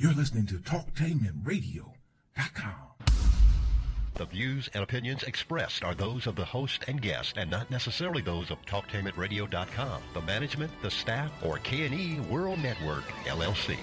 You're listening to TalkTainmentRadio.com. The views and opinions expressed are those of the host and guest and not necessarily those of TalkTainmentRadio.com, the management, the staff, or K&E World Network, LLC.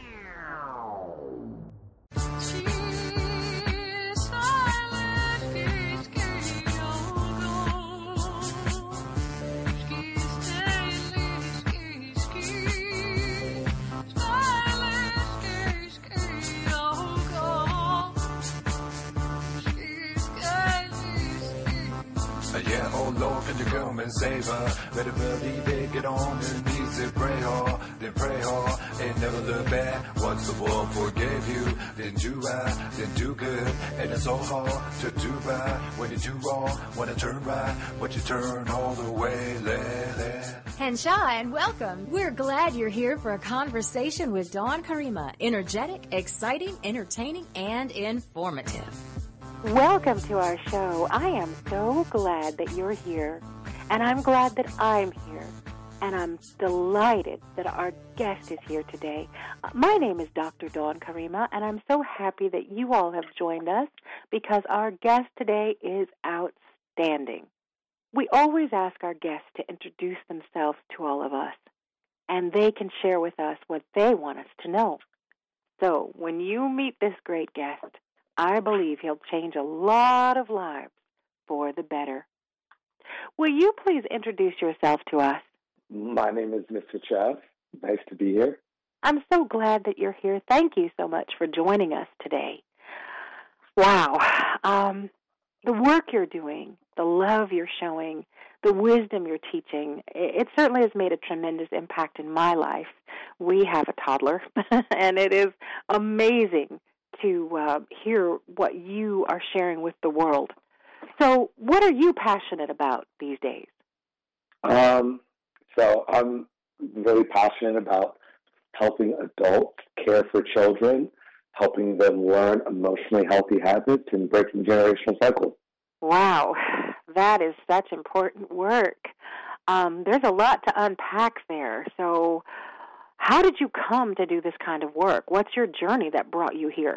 Yeah, oh Lord, can you come and save her? Better believe it, get on your knees and pray hard, then pray hard, and never look back. Once the world forgave you, then do right, then do good, and it's so hard to do right. When you do wrong, wanna turn right, but you turn all the way left. Henshaw, and welcome. We're glad you're here for a conversation with Dawn Karima. Energetic, exciting, entertaining, and informative. Welcome to our show. I am so glad that you're here, and I'm glad that I'm here, and I'm delighted that our guest is here today. My name is Dr. Dawn Karima, and I'm so happy that you all have joined us because our guest today is outstanding. We always ask our guests to introduce themselves to all of us, and they can share with us what they want us to know. So when you meet this great guest, I believe he'll change a lot of lives for the better. Will you please introduce yourself to us? My name is Mr. Chev. Nice to be here. I'm so glad that you're here. Thank you so much for joining us today. Wow. The work you're doing, the love you're showing, the wisdom you're teaching, it certainly has made a tremendous impact in my life. We have a toddler, and it is amazing to hear what you are sharing with the world. So what are you passionate about these days? So I'm really passionate about helping adults care for children, helping them learn emotionally healthy habits, and breaking generational cycles. Wow, that is such important work. There's a lot to unpack there. So how did you come to do this kind of work? What's your journey that brought you here?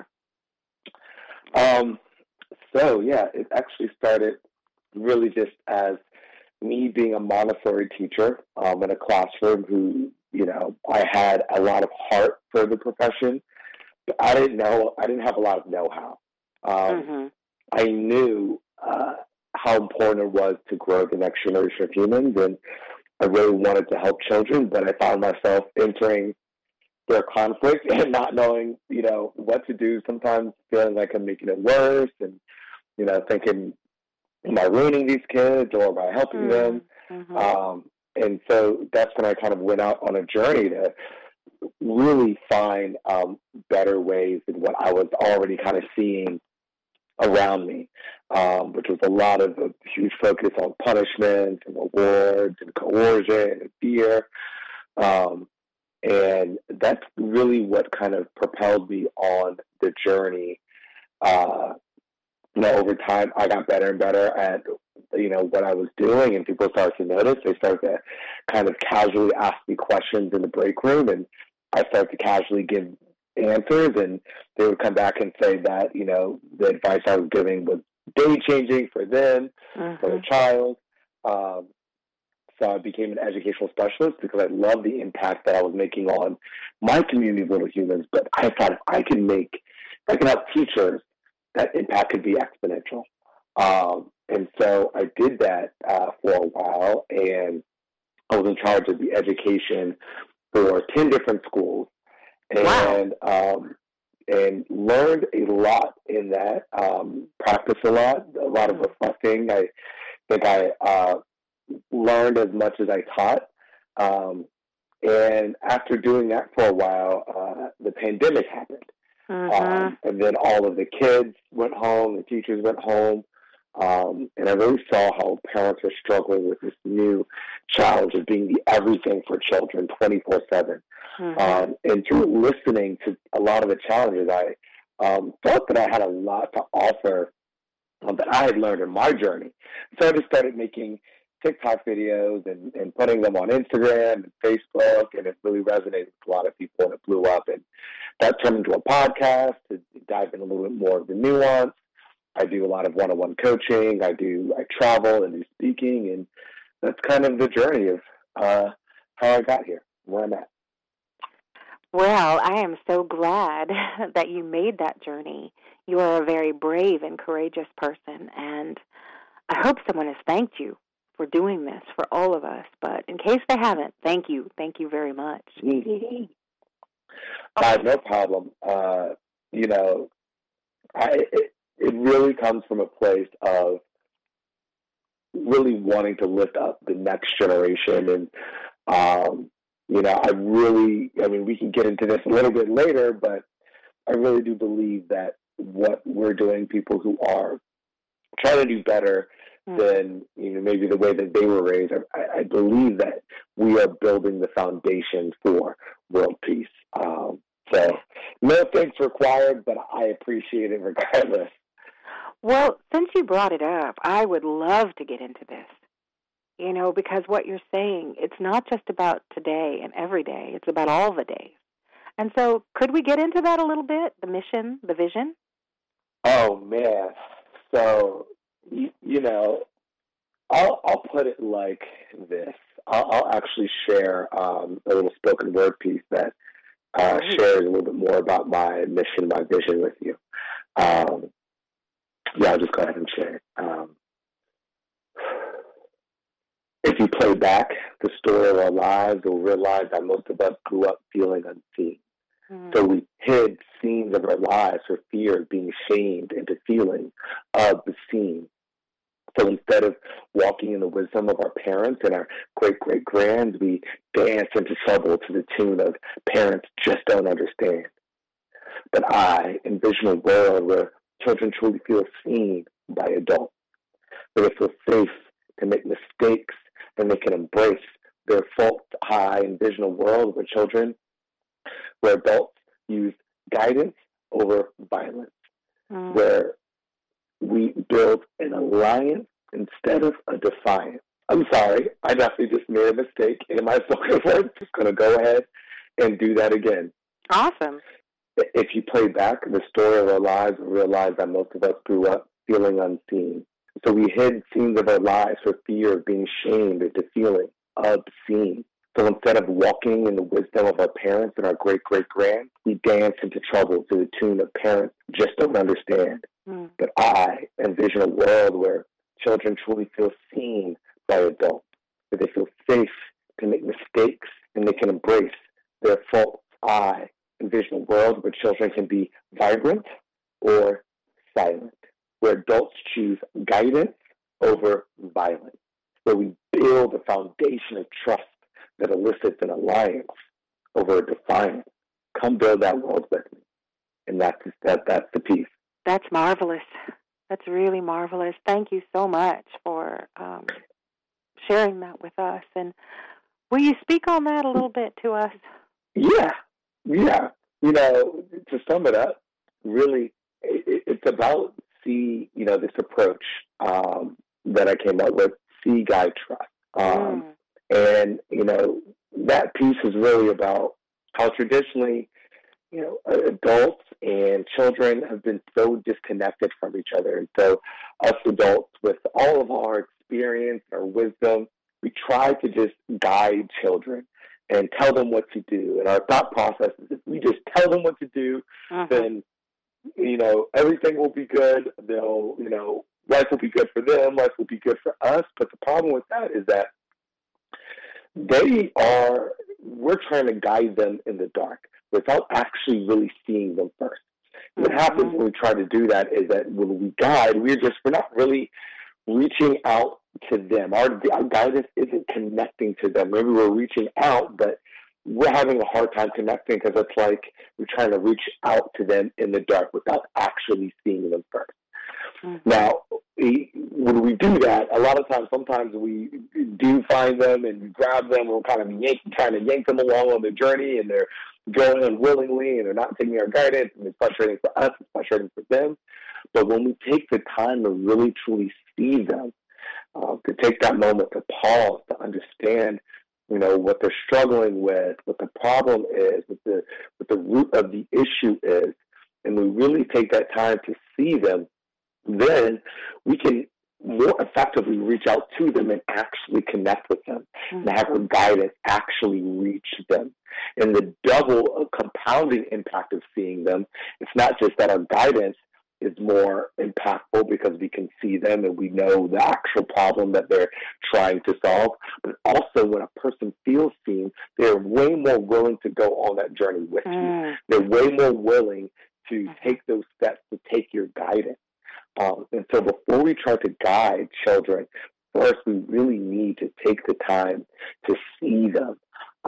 It actually started really just as me being a Montessori teacher in a classroom who, I had a lot of heart for the profession, but I didn't have a lot of know-how. I knew how important it was to grow the next generation of humans, and I really wanted to help children, but I found myself entering their conflict and not knowing, what to do, sometimes feeling like I'm making it worse and, thinking, am I ruining these kids or am I helping them? And so that's when I kind of went out on a journey to really find better ways than what I was already kind of seeing around me, which was a lot of a huge focus on punishment and rewards and coercion and fear. And that's really what kind of propelled me on the journey. Over time, I got better and better at, what I was doing, and people started to notice. They started to kind of casually ask me questions in the break room, and I started to casually give answers, and they would come back and say that, the advice I was giving was day-changing for them, for the child. So I became an educational specialist because I loved the impact that I was making on my community of little humans. But I thought if I can help teachers, that impact could be exponential. And so I did that for a while, and I was in charge of the education for 10 different schools, and and learned a lot in that. Practiced a lot of reflecting. I think I learned as much as I taught. And after doing that for a while, the pandemic happened. And then all of the kids went home, the teachers went home. And I really saw how parents are struggling with this new challenge of being the everything for children 24/7. And through listening to a lot of the challenges, I felt that I had a lot to offer that I had learned in my journey. So I just started making TikTok videos and putting them on Instagram and Facebook, and it really resonated with a lot of people, and it blew up. And that turned into a podcast to dive in a little bit more of the nuance. I do a lot of one-on-one coaching. I travel and do speaking, and that's kind of the journey of how I got here, where I'm at. Well, I am so glad that you made that journey. You are a very brave and courageous person, and I hope someone has thanked you for doing this for all of us. But in case they haven't, thank you. Thank you very much. No problem. It really comes from a place of really wanting to lift up the next generation. And, we can get into this a little bit later, but I really do believe that what we're doing, people who are trying to do better than, maybe the way that they were raised, I believe that we are building the foundation for world peace. So no thanks required, but I appreciate it regardless. Well, since you brought it up, I would love to get into this, because what you're saying, it's not just about today and every day. It's about all the days. And so could we get into that a little bit, the mission, the vision? Oh, man. So, I'll put it like this. I'll actually share a little spoken word piece that shares a little bit more about my mission, my vision with you. I'll just go ahead and share it. If you play back the story of our lives, you'll realize that most of us grew up feeling unseen. So we hid scenes of our lives for fear of being shamed into feeling of the scene. So instead of walking in the wisdom of our parents and our great-great-grands, we dance into trouble to the tune of parents just don't understand. But I envision a world where children truly feel seen by adults, where they feel safe to make mistakes and they can embrace their faults. I envision a world where adults use guidance over violence, where we build an alliance instead of a defiance. I'm sorry, I definitely just made a mistake in my spoken word. Just going to go ahead and do that again. Awesome. If you play back the story of our lives, we realize that most of us grew up feeling unseen. So we hid scenes of our lives for fear of being shamed into feeling obscene. So instead of walking in the wisdom of our parents and our great-great-grands, we dance into trouble to the tune of parents just don't understand. But I envision a world where children truly feel seen by adults, where they feel safe to make mistakes and they can embrace their faults. I envision a world where children can be vibrant or silent, where adults choose guidance over violence, where we build a foundation of trust that elicits an alliance over a defiance. Come build that world with me. And that's the piece. That's marvelous. That's really marvelous. Thank you so much for sharing that with us. And will you speak on that a little bit to us? Yeah. To sum it up, really, it's about this approach that I came up with, see, guide, trust. And, that piece is really about how traditionally, adults and children have been so disconnected from each other. And so us adults, with all of our experience, our wisdom, we try to just guide children and tell them what to do. And our thought process is if we just tell them what to do, then, everything will be good. They'll, life will be good for them. Life will be good for us. But the problem with that is that we're trying to guide them in the dark without actually really seeing them first. What happens when we try to do that is that when we guide, we're not really reaching out to them. Our guidance isn't connecting to them. Maybe we're reaching out, but we're having a hard time connecting because it's like we're trying to reach out to them in the dark without actually seeing them first. Now, when we do that, a lot of times, sometimes we do find them and grab them and we're kind of trying to yank them along on the journey, and they're going unwillingly and they're not taking our guidance, and it's frustrating for us, it's frustrating for them. But when we take the time to really, truly see them, to take that moment to pause, to understand, what they're struggling with, what the problem is, what the root of the issue is, and we really take that time to see them, then we can more effectively reach out to them and actually connect with them, and have our guidance actually reach them. And the double compounding impact of seeing them, it's not just that our guidance is more impactful because we can see them and we know the actual problem that they're trying to solve, but also when a person feels seen, they're way more willing to go on that journey with you. They're way more willing to take those steps to take your guidance. And so before we try to guide children, first we really need to take the time to see them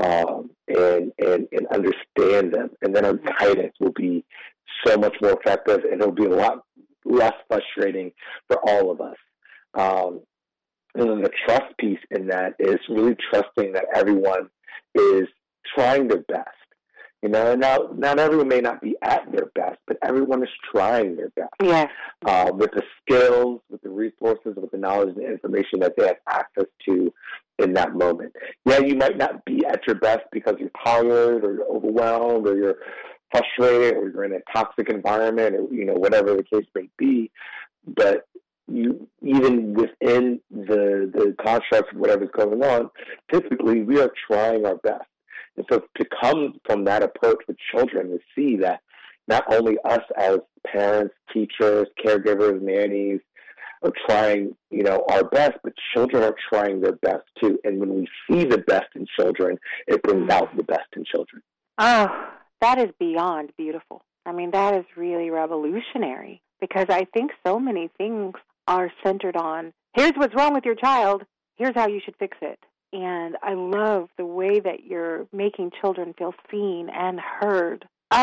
and understand them. And then our guidance will be so much more effective, and it'll be a lot less frustrating for all of us. And then the trust piece in that is really trusting that everyone is trying their best. Now, not everyone may not be at their best, but everyone is trying their best. Yes. With the skills, with the resources, with the knowledge and the information that they have access to in that moment. Yeah, you might not be at your best because you're tired or you're overwhelmed or you're frustrated or you're in a toxic environment or, whatever the case may be. But you, even within the constructs of whatever's going on, typically we are trying our best. And so to come from that approach with children, to see that not only us as parents, teachers, caregivers, nannies are trying, our best, but children are trying their best too. And when we see the best in children, it brings out the best in children. Oh, that is beyond beautiful. I mean, that is really revolutionary, because I think so many things are centered on, here's what's wrong with your child, here's how you should fix it. And I love the way that you're making children feel seen and heard.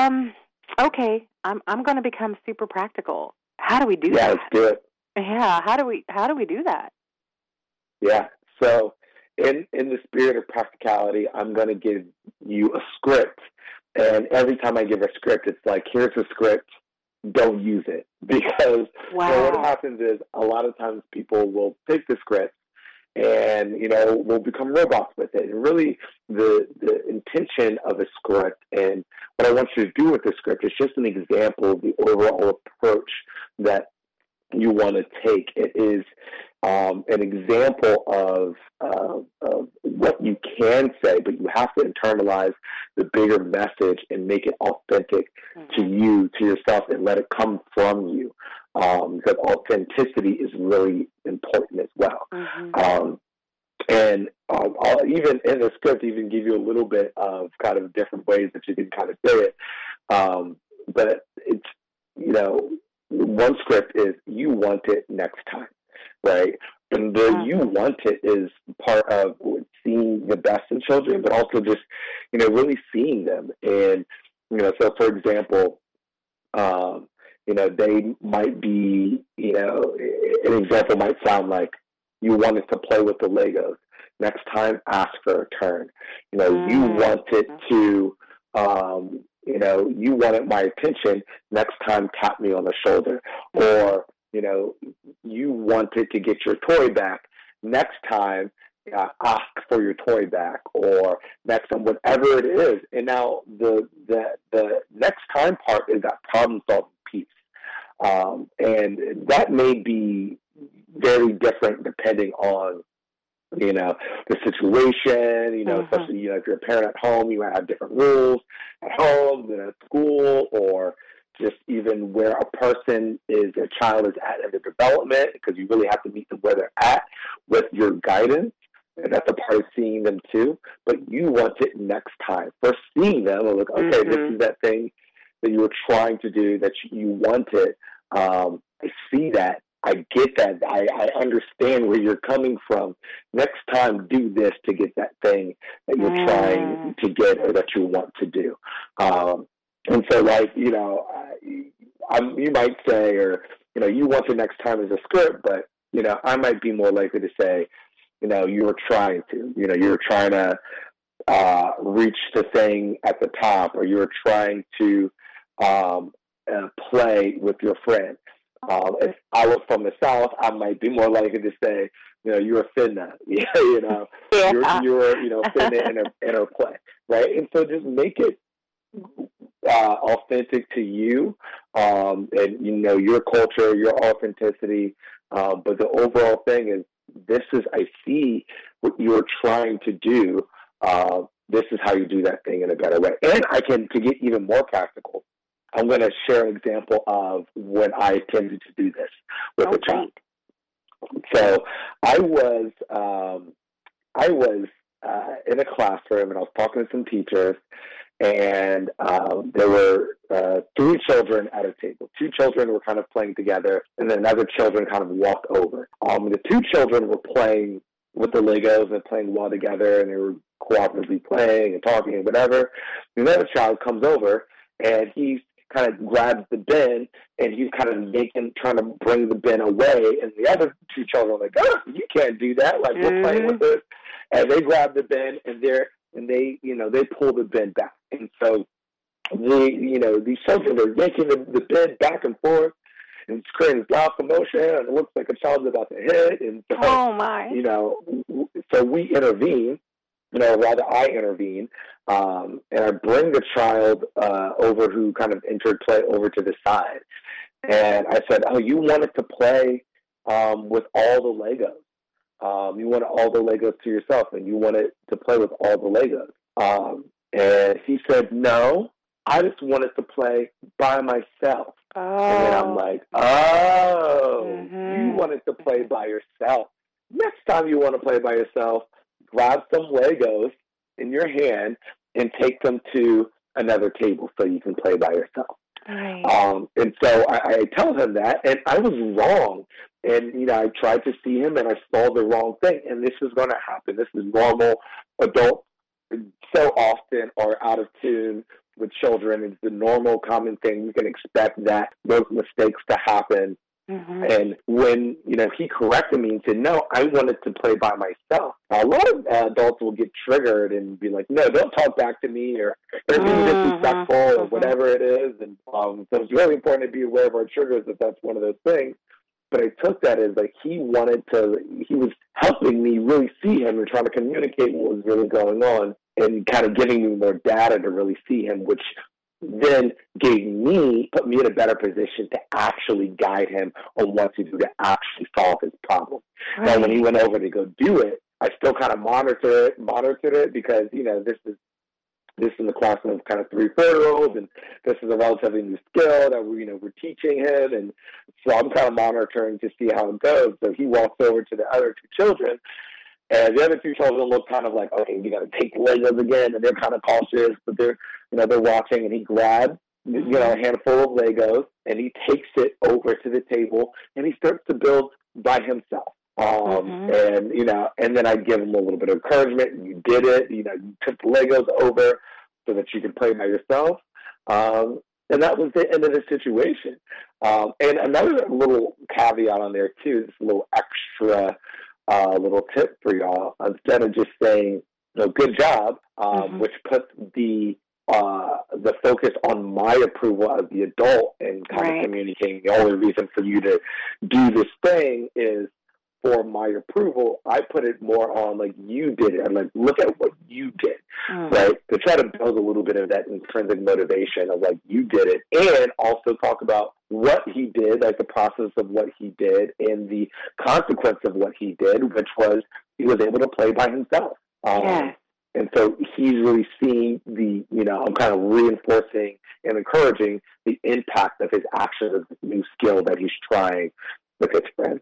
Okay, I'm going to become super practical. How do we do that? Yeah, let's do it. Yeah, how do we do that? Yeah. So in the spirit of practicality, I'm going to give you a script. And every time I give a script, it's like, here's a script, don't use it. Because what happens is a lot of times people will take the script and, we'll become robots with it. And really the intention of a script and what I want you to do with the script is just an example of the overall approach that you want to take. It is an example of what you can say, but you have to internalize the bigger message and make it authentic to you, to yourself, and let it come from you. Because authenticity is really important as well. And I'll even in the script even give you a little bit of kind of different ways that you can kind of say it. But it's, one script is you want it next time, right? And the you want it is part of seeing the best in children, but also just, really seeing them. And, so for example, they might be, an example might sound like you wanted to play with the Legos. Next time, ask for a turn. You wanted to, you wanted my attention. Next time, tap me on the shoulder. Or, you wanted to get your toy back. Next time, ask for your toy back. Or next time, whatever it is. And now the next time part is that problem-solving piece. And that may be very different depending on, the situation, especially, if you're a parent at home, you might have different rules at home than at school, or just even where a child is at in their development, because you really have to meet them where they're at with your guidance. And that's a part of seeing them too. But you want it next time. First seeing them, and look, okay, this is that thing that you were trying to do that you wanted. I see that. I get that. I understand where you're coming from. Next time, do this to get that thing that you're trying to get or that you want to do. And so, you might say, or, you want the next time as a script, but, I might be more likely to say, you were trying to, you were trying to reach the thing at the top, or you were trying to play with your friend. If I was from the South, I might be more likely to say, you're a finna, Yeah. you're finna in her play, right? And so just make it authentic to you, and your culture, your authenticity. But the overall thing is, I see what you're trying to do. This is how you do that thing in a better way. And to get even more practical, I'm going to share an example of when I attempted to do this with a child. So I was in a classroom, and I was talking to some teachers, and there were 3 children at a table. 2 children were kind of playing together, and then another children kind of walked over. The 2 children were playing with the Legos and playing well together, and they were cooperatively playing and talking and whatever. Another child comes over, and he kind of grabs the bin, and he's kind of trying to bring the bin away, and the other 2 children are like, "Oh, you can't do that! Like, we're playing with this." And they grab the bin, and they pull the bin back, and so these children are yanking the bin back and forth, and it's creating this loud commotion, and it looks like a child's about to hit, and so, oh my, so we intervene. Rather I intervene, and I bring the child over who kind of entered play over to the side. And I said, "Oh, you wanted to play with all the Legos. You wanted all the Legos to yourself, and you wanted to play with all the Legos." And he said, "No, I just wanted to play by myself." Oh. And then I'm like, you wanted to play by yourself. Next time you want to play by yourself, grab some Legos in your hand and take them to another table so you can play by yourself. Right. And so I tell him that, and I was wrong. And, I tried to see him, and I saw the wrong thing. And this is going to happen. This is normal. Adults so often are out of tune with children. It's the normal, common thing. You can expect that those mistakes to happen. Mm-hmm. And when, he corrected me and said, "No, I wanted to play by myself." Now, a lot of adults will get triggered and be like, "No, don't talk back to me," or "They're being disrespectful," or whatever it is. And so it's really important to be aware of our triggers if that's one of those things. But I took that as like he was helping me really see him and trying to communicate what was really going on and kind of giving me more data to really see him, which then put me in a better position to actually guide him on what to do to actually solve his problem. Right. Now, when he went over to go do it, I still kind of monitored it because, this is a class of kind of 3 4-year-olds, and this is a relatively new skill that we're teaching him, and so I'm kind of monitoring to see how it goes. So he walks over to the other 2 children, and the other 2 children look kind of like, "Okay, you got to take the Legos again," and they're kind of cautious, but they're watching, and he grabs a handful of Legos, and he takes it over to the table, and he starts to build by himself. And then I give him a little bit of encouragement. You did it. You took the Legos over so that you could play by yourself. And that was the end of the situation. And another little caveat on there too, this little extra little tip for y'all. Instead of just saying, "Good job," which puts the focus on my approval as the adult and kind of communicating the only reason for you to do this thing is for my approval, I put it more on like, "You did it." I'm like, "Look at what you did," right? To try to build a little bit of that intrinsic motivation of like, "You did it," and also talk about what he did, like the process of what he did and the consequence of what he did, which was he was able to play by himself. And so he's really seeing I'm kind of reinforcing and encouraging the impact of his actions of this new skill that he's trying with his friends.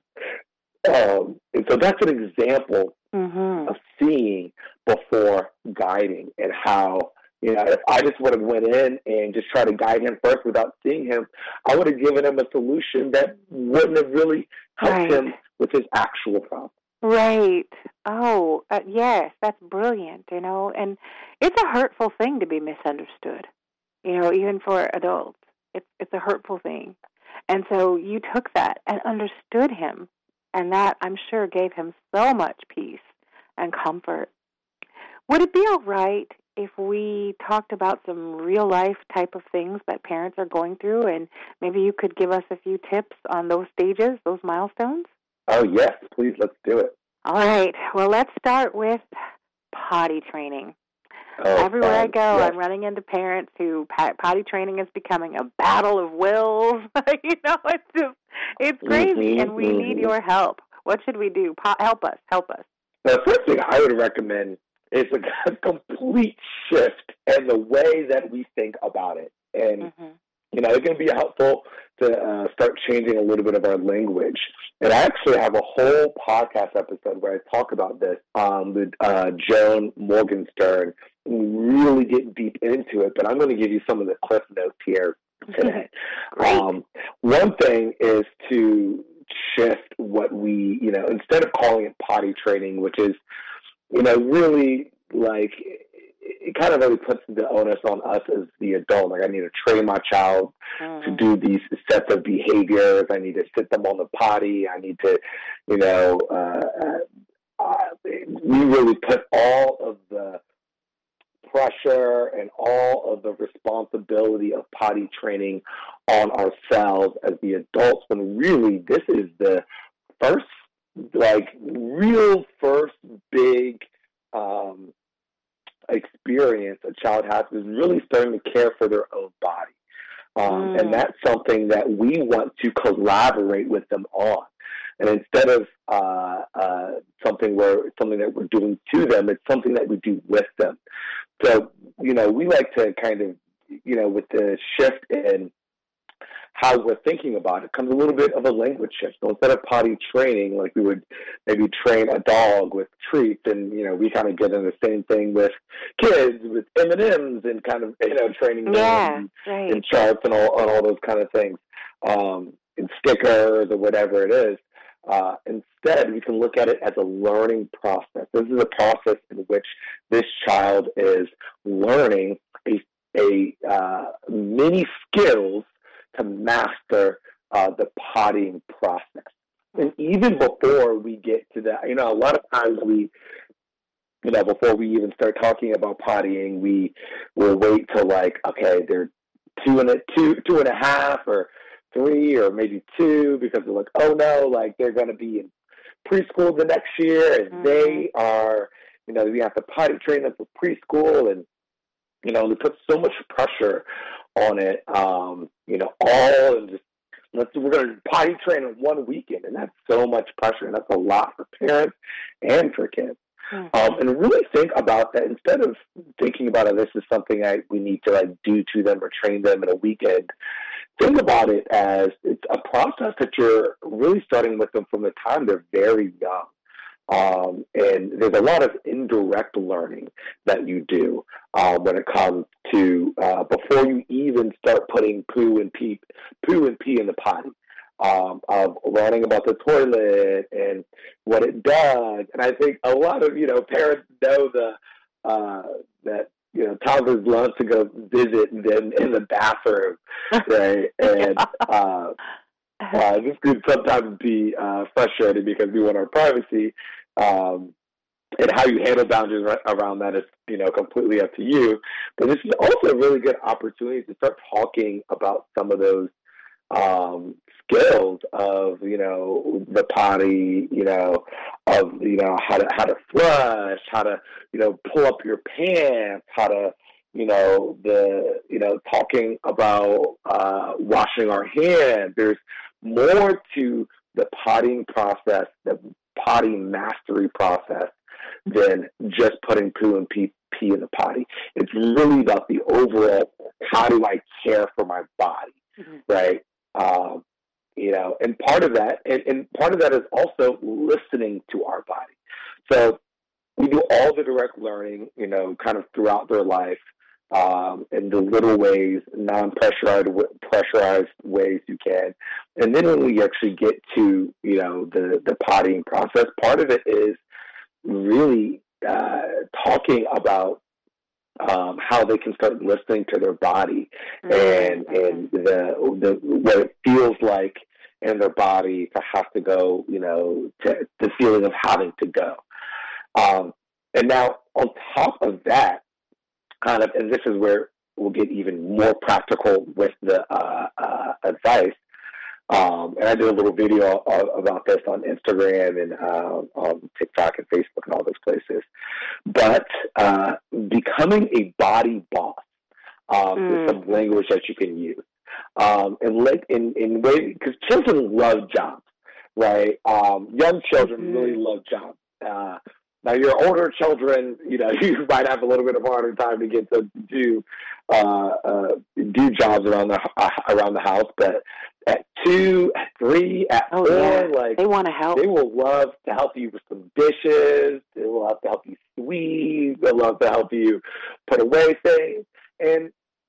And so that's an example of seeing before guiding, and how, if I just would have went in and just tried to guide him first without seeing him, I would have given him a solution that wouldn't have really helped him with his actual problem. Right. Oh, yes, that's brilliant, and it's a hurtful thing to be misunderstood, even for adults. It's a hurtful thing. And so you took that and understood him, and that, I'm sure, gave him so much peace and comfort. Would it be all right if we talked about some real-life type of things that parents are going through, and maybe you could give us a few tips on those stages, those milestones? Oh, yes, please, let's do it. All right. Well, let's start with potty training. Oh, Everywhere I go, yes. I'm running into parents who potty training is becoming a battle of wills. It's crazy, and we need your help. What should we do? Help us. The first thing I would recommend is a complete shift in the way that we think about it. And, it's going to be helpful to start changing a little bit of our language. And I actually have a whole podcast episode where I talk about this with Joan Morgenstern. We really get deep into it, but I'm going to give you some of the cliff notes here today. One thing is to shift what we, instead of calling it potty training, which is, really like, it kind of really puts the onus on us as the adult. Like, I need to train my child to do these sets of behaviors. I need to sit them on the potty. I need to, we really put all of the pressure and all of the responsibility of potty training on ourselves as the adults, when really this is the first, real first big experience a child has, is really starting to care for their own body. And that's something that we want to collaborate with them on. And instead of something that we're doing to them, it's something that we do with them. So, we like to kind of, with the shift in how we're thinking about it, comes a little bit of a language shift. So instead of potty training, like we would maybe train a dog with treats, and, we kind of get in the same thing with kids, with M&Ms and kind of, training them and charts and all those kind of things, and stickers or whatever it is. Instead, we can look at it as a learning process. This is a process in which this child is learning many skills to master the pottying process. And even before we get to that, a lot of times before we even start talking about pottying, we will wait till they're two and a half or 3 or maybe 2, because they're like, oh no, they're going to be in preschool the next year, and they are, we have to potty train them for preschool, and, we put so much pressure on it, we're going to potty train in one weekend, and that's so much pressure, and that's a lot for parents and for kids. And really think about that. Instead of thinking about it, this is something we need to do to them or train them in a weekend, think about it as it's a process that you're really starting with them from the time they're very young. And there's a lot of indirect learning that you do when it comes to before you even start putting poo and pee in the potty. Of learning about the toilet and what it does. And I think a lot of, parents know that, toddlers love to go visit them in the bathroom, right? And this could sometimes be frustrating because we want our privacy. And how you handle boundaries around that is, completely up to you. But this is also a really good opportunity to start talking about some of those skills of, the potty, of, how to flush, how to, pull up your pants, how to, talking about washing our hands. There's more to the pottying process, the potty mastery process, than just putting poo and pee in the potty. It's really about the overall, how do I care for my body, right? And part of that, and part of that is also listening to our body. So we do all the direct learning, kind of throughout their life, in the little ways, non-pressurized ways you can. And then when we actually get to, the pottying process, part of it is really talking about how they can start listening to their body and the what it feels like in their body to have to go, to the feeling of having to go. And now on top of that, and this is where we'll get even more practical with the advice, and and I did a little video about this on Instagram and on TikTok and Facebook and all those places. But becoming a body boss is some language that you can use. In way, because children love jobs, right? Young children really love jobs. Now, your older children, you might have a little bit of a harder time to get to do jobs around the house, but at 2, at 3, at 4, they want to help. They will love to help you with some dishes. They will love to help you sweep. They'll love to help you put away things, and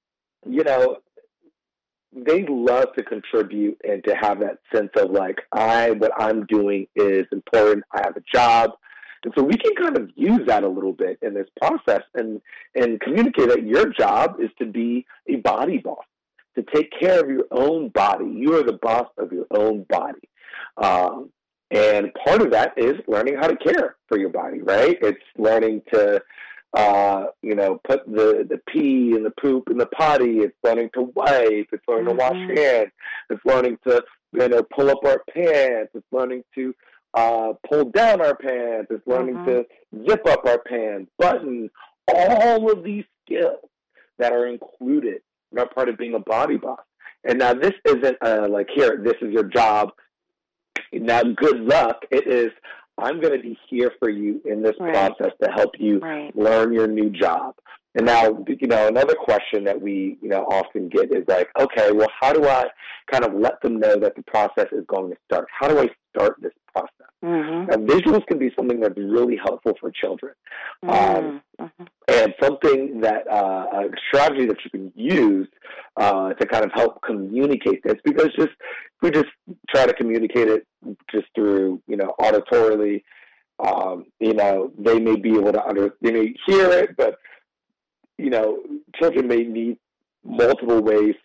they love to contribute and to have that sense of like, what I'm doing is important. I have a job. And so we can kind of use that a little bit in this process and communicate that your job is to be a body boss, to take care of your own body. You are the boss of your own body. And part of that is learning how to care for your body, right? It's learning to, put the pee and the poop in the potty. It's learning to wipe. It's learning to wash hands. It's learning to, pull up our pants. It's learning to pull down our pants. It's learning to zip up our pants, button, all of these skills that are included and are part of being a body boss. And now this isn't here, this is your job. Now, good luck. It is, I'm going to be here for you in this process to help you learn your new job. And now, another question that we, often get is like, okay, well, how do I kind of let them know that the process is going to start? How do I start this process? Now, visuals can be something that's really helpful for children. And something that, a strategy that you can use to kind of help communicate this, because we just try to communicate it just through, auditorily, they may be able to they may hear it, but children may need multiple ways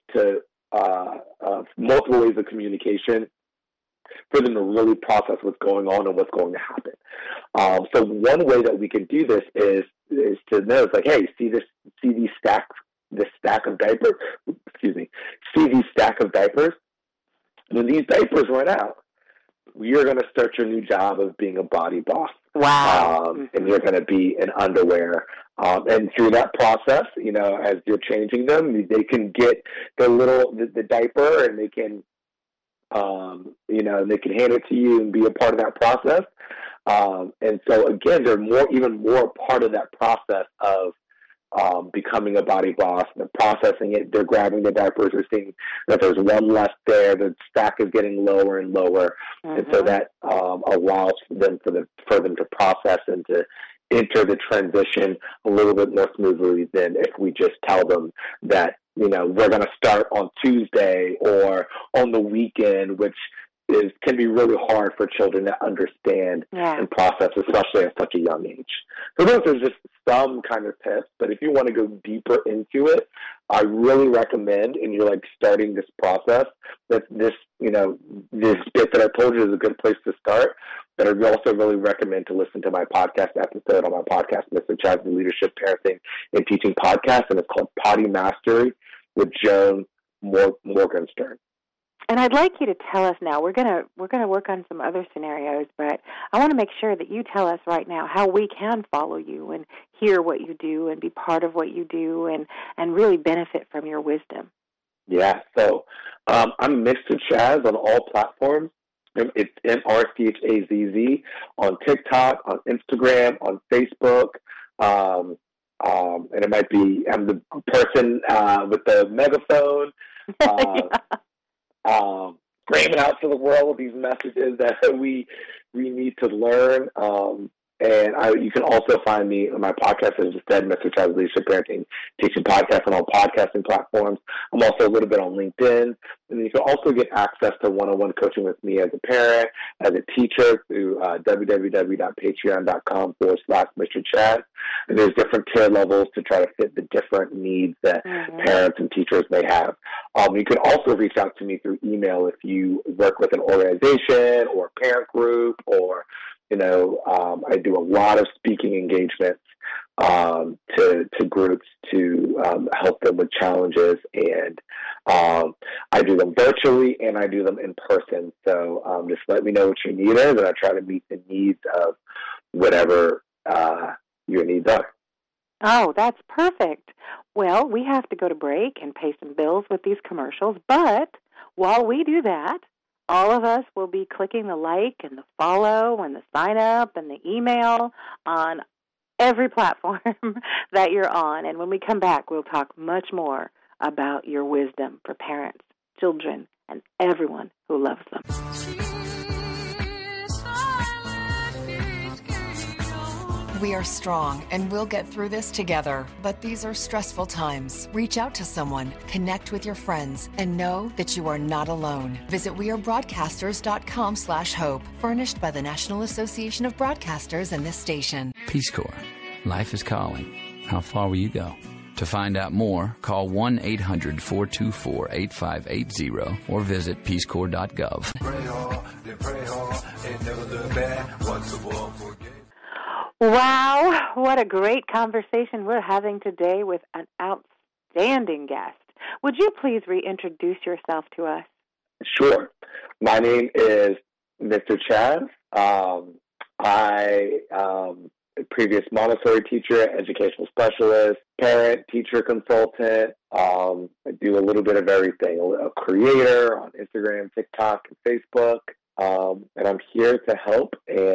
of communication for them to really process what's going on and what's going to happen. So one way that we can do this is to know, it's like, hey, see these stack of diapers. See these stack of diapers. When these diapers run out, you're going to start your new job of being a body boss. Wow. And you're going to be in underwear. And through that process, as you're changing them, they can get the diaper, and they can, they can hand it to you and be a part of that process. And so again, they're even more part of that process of becoming a body boss. They're processing it. They're grabbing the diapers. They're seeing that there's one left there. The stack is getting lower and lower, and so that allows them for them to process and to enter the transition a little bit more smoothly than if we just tell them that we're going to start on Tuesday or on the weekend, which can be really hard for children to understand and process, especially at such a young age. So those are just some kind of tips, but if you want to go deeper into it, I really recommend, and you're like starting this process, that this bit that I told you is a good place to start. But I also really recommend to listen to my podcast episode on my podcast, Mr. Chad's Leadership, Parenting, and Teaching Podcast, and it's called Potty Mastery with Joan Morgenstern. And I'd like you to tell us now. We're gonna work on some other scenarios, but I want to make sure that you tell us right now how we can follow you and hear what you do and be part of what you do and really benefit from your wisdom. Yeah. So I'm Mr. Chaz on all platforms. It's MrChazz on TikTok, on Instagram, on Facebook. And it might be I'm the person with the megaphone. Screaming out to the world these messages that we need to learn. And you can also find me on my podcast, as I said, Mr. Chad's Leadership, Parenting, Teaching Podcast on all podcasting platforms. I'm also a little bit on LinkedIn. And then you can also get access to one-on-one coaching with me as a parent, as a teacher, through www.patreon.com/Mr. Chad. And there's different tier levels to try to fit the different needs that parents and teachers may have. You can also reach out to me through email if you work with an organization or a parent group, or I do a lot of speaking engagements to groups to help them with challenges. And I do them virtually and I do them in person. So just let me know what your need is, and I try to meet the needs of whatever your needs are. Oh, that's perfect. Well, we have to go to break and pay some bills with these commercials, but while we do that, all of us will be clicking the like and the follow and the sign up and the email on every platform that you're on. And when we come back, we'll talk much more about your wisdom for parents, children, and everyone who loves them. We are strong and we'll get through this together, but these are stressful times. Reach out to someone, connect with your friends, and know that you are not alone. Visit wearebroadcasters.com/hope, furnished by the National Association of Broadcasters and this station. Peace Corps. Life is calling. How far will you go? To find out more, call 1-800-424-8580 or visit peacecorps.gov. Pray hard, then pray hard, and never look back. What's the war forget? Wow, what a great conversation we're having today with an outstanding guest. Would you please reintroduce yourself to us? Sure. My name is Mr. Chaz. I am a previous Montessori teacher, educational specialist, parent, teacher consultant. I do a little bit of everything. A creator on Instagram, TikTok, and Facebook. And I'm here to help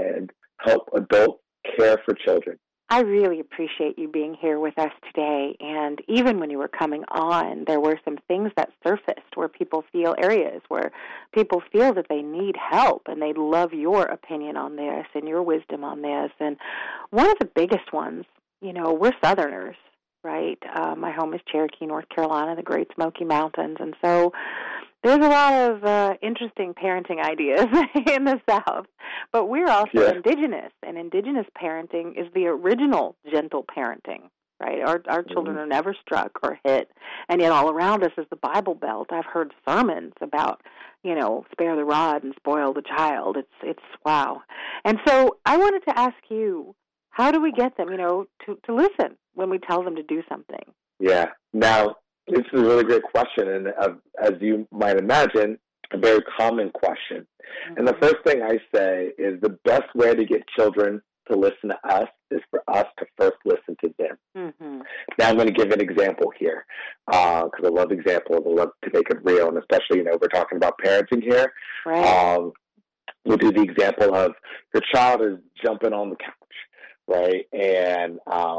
adults care for children. I really appreciate you being here with us today. And even when you were coming on, there were some things that surfaced where people feel areas where people feel that they need help, and they'd love your opinion on this and your wisdom on this. And one of the biggest ones, we're Southerners, right? My home is Cherokee, North Carolina, the Great Smoky Mountains. And so there's a lot of interesting parenting ideas in the South, but we're also indigenous, and indigenous parenting is the original gentle parenting, right? Our children are never struck or hit, and yet all around us is the Bible Belt. I've heard sermons about, spare the rod and spoil the child. It's wow. And so I wanted to ask you, how do we get them, to listen when we tell them to do something? Yeah. Now, this is a really great question, and as you might imagine, a very common question. Mm-hmm. And the first thing I say is the best way to get children to listen to us is for us to first listen to them. Mm-hmm. Now I'm going to give an example here because I love examples. I love to make it real, and especially, we're talking about parenting here. Right. We'll do the example of your child is jumping on the couch. Right. And,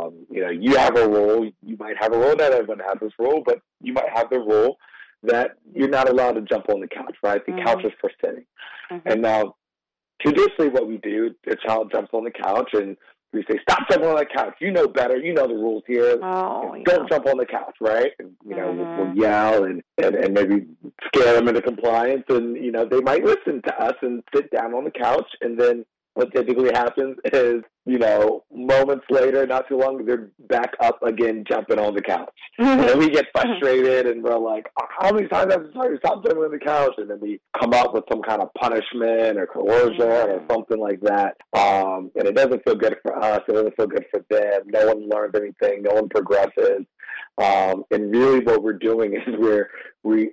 you have a rule. You might have a rule. Not everyone has this rule, but you might have the rule that you're not allowed to jump on the couch, right? The couch is for sitting. Mm-hmm. And now, traditionally what we do, the child jumps on the couch and we say, stop jumping on the couch. You know better. You know the rules here. Don't jump on the couch, right? And, we'll yell and maybe scare them into compliance. And, they might listen to us and sit down on the couch. And then what typically happens is, moments later, not too long, they're back up again, jumping on the couch. Mm-hmm. And then we get frustrated and we're like, how many times have I told you stop jumping on the couch? And then we come up with some kind of punishment or coercion or something like that. And it doesn't feel good for us. It doesn't feel good for them. No one learns anything. No one progresses. And really what we're doing is we're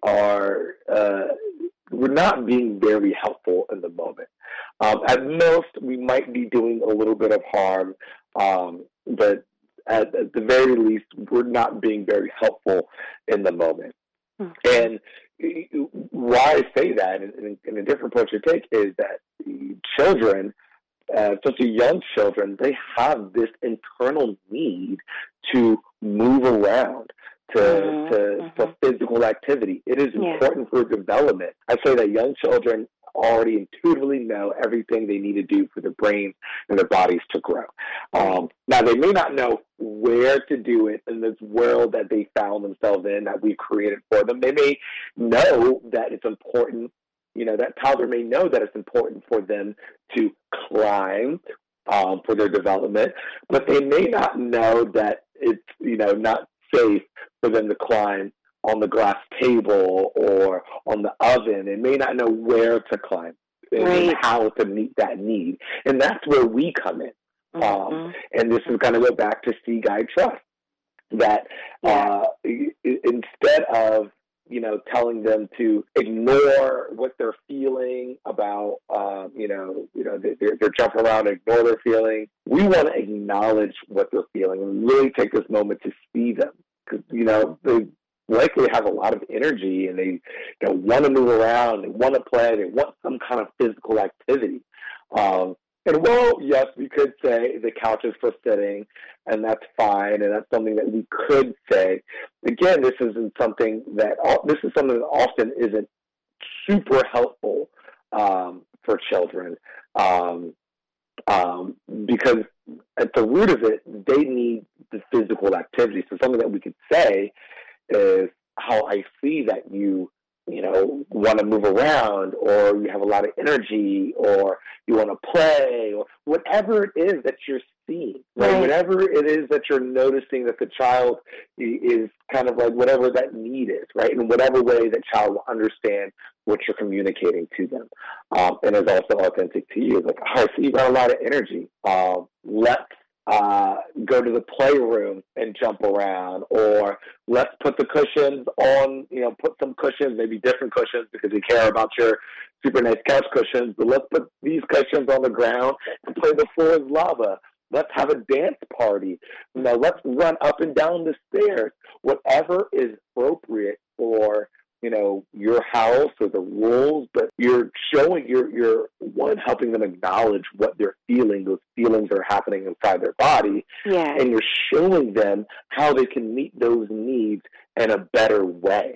not being very helpful in the moment. At most, we might be doing a little bit of harm, but at the very least, we're not being very helpful in the moment. Mm-hmm. And why I say that, and a different approach to take, is that children, especially young children, they have this internal need to move around, for physical activity. It is important for development. I say that young children already intuitively know everything they need to do for their brains and their bodies to grow. Now, they may not know where to do it in this world that they found themselves in, that we've created for them. They may know that it's important, that toddler may know that it's important for them to climb for their development, but they may not know that it's, not safe for them to climb on the glass table or on the oven, and may not know where to climb and how to meet that need. And that's where we come in. And this is going to go back to see, guide, trust. That instead of telling them to ignore what they're feeling about, they're jumping around and ignore their feeling. We want to acknowledge what they're feeling and really take this moment to see them. Because, they likely have a lot of energy and they want to move around, they want to play, they want some kind of physical activity. Yes, we could say the couch is for sitting, and that's fine, and that's something that we could say. Again, this is something that often isn't super helpful for children, because at the root of it, they need the physical activity. So something that we could say is, how I see that you want to move around, or you have a lot of energy, or you want to play, or whatever it is that you're seeing, right? Whatever it is that you're noticing that the child is kind of like, whatever that need is, right? In whatever way that child will understand what you're communicating to them. And is also authentic to you. Like, I see you got a lot of energy. Let's go to the playroom and jump around, or let's put the cushions on, put some cushions, maybe different cushions because you care about your super nice couch cushions, but let's put these cushions on the ground and play the floor is lava. Let's have a dance party. Let's run up and down the stairs. Whatever is appropriate for your house or the rules, but you're showing, you're one, helping them acknowledge what they're feeling. Those feelings are happening inside their body. Yeah. And you're showing them how they can meet those needs in a better way.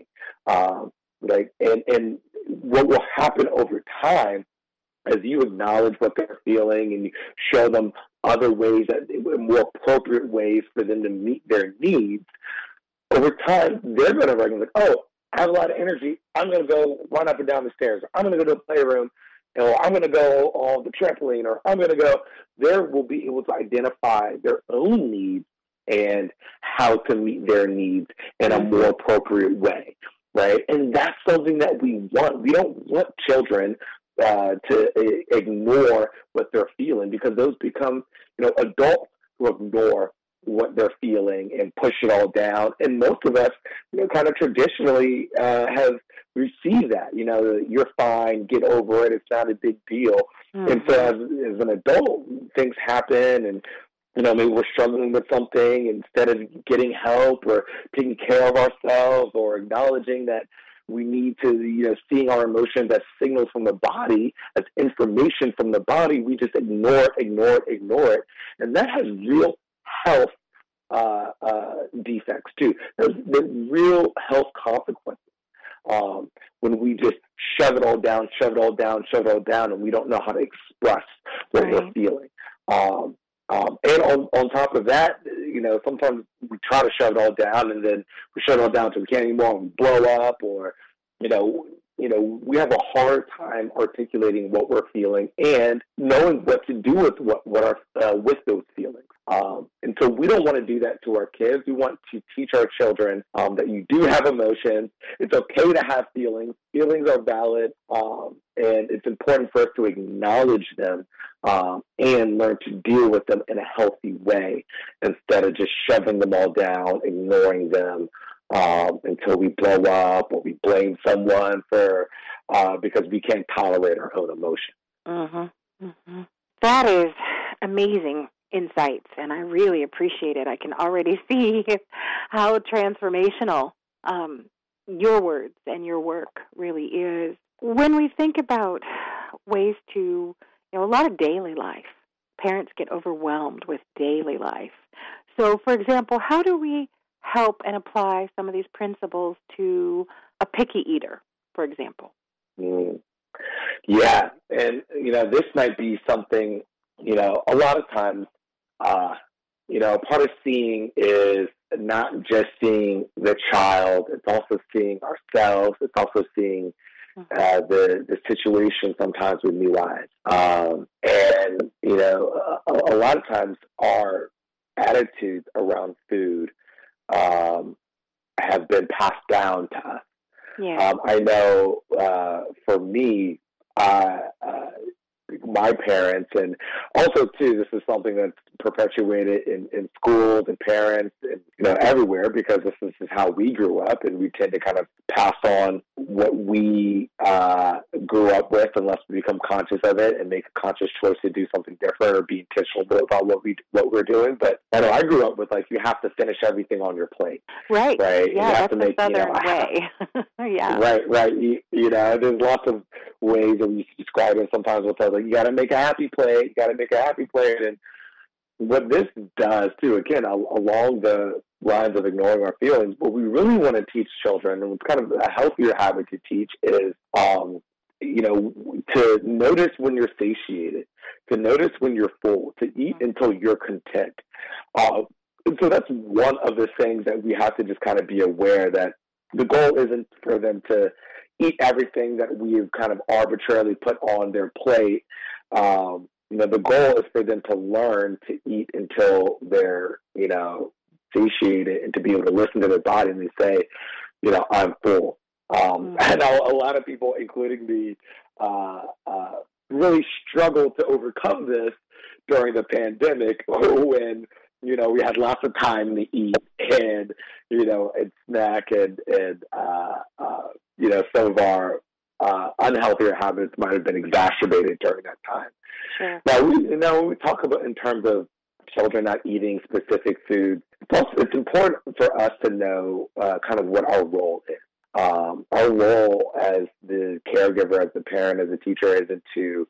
And what will happen over time as you acknowledge what they're feeling and you show them other ways, more appropriate ways for them to meet their needs, over time, they're going to recognize, I have a lot of energy. I'm going to go run up and down the stairs. Or I'm going to go to the playroom. Or I'm going to go on the trampoline. Or I'm going to go. They will be able to identify their own needs and how to meet their needs in a more appropriate way, right? And that's something that we want. We don't want children to ignore what they're feeling, because those become, adults who ignore what they're feeling and push it all down. And most of us, kind of traditionally have received that, you're fine, get over it, it's not a big deal. And so as an adult, things happen, and maybe we're struggling with something. Instead of getting help or taking care of ourselves or acknowledging that we need to, seeing our emotions as signals from the body, as information from the body, we just ignore it. And that has real health defects too. There's real health consequences when we just shove it all down, and we don't know how to express what we're feeling. And on top of that, sometimes we try to shove it all down, and then we shut it all down until we can't anymore, and we blow up, or we have a hard time articulating what we're feeling and knowing what to do with with those feelings. And so we don't want to do that to our kids. We want to teach our children that you do have emotions. It's okay to have feelings. Feelings are valid, and it's important for us to acknowledge them and learn to deal with them in a healthy way instead of just shoving them all down, ignoring them until we blow up or we blame someone for because we can't tolerate our own emotion. That is amazing insights, and I really appreciate it. I can already see how transformational your words and your work really is. When we think about ways to, a lot of daily life, parents get overwhelmed with daily life. So, for example, how do we help and apply some of these principles to a picky eater, for example? Yeah, and, this might be something, a lot of times, part of seeing is not just seeing the child, it's also seeing ourselves, it's also seeing the situation sometimes with new eyes. And, a lot of times our attitudes around food have been passed down to us. Yeah. I know for me, my parents, and also too, this is something that's perpetuated in schools and parents and everywhere, because this is how we grew up, and we tend to kind of pass on what we grew up with unless we become conscious of it and make a conscious choice to do something different or be intentional about what we're doing. But I know I grew up with you have to finish everything on your plate. Right. Right. Yeah, you have that's to make, the Southern way. Yeah. Right. There's lots of ways that we describe it. Sometimes we'll tell you got to make a happy plate. You got to make a happy plate. And what this does too, again, along the lines of ignoring our feelings, what we really want to teach children, and it's kind of a healthier habit to teach, is to notice when you're satiated, to notice when you're full, to eat until you're content. And so that's one of the things that we have to just kind of be aware that the goal isn't for them to eat everything that we've kind of arbitrarily put on their plate. The goal is for them to learn to eat until they're, satiated, and to be able to listen to their body and they say, I'm full. I know a lot of people, including me, really struggled to overcome this during the pandemic when, we had lots of time to eat and snack and some of our unhealthier habits might have been exacerbated during that time. Sure. Now, when we talk about in terms of children not eating specific foods, it's important for us to know kind of what our role is. Our role as the caregiver, as the parent, as a teacher, isn't to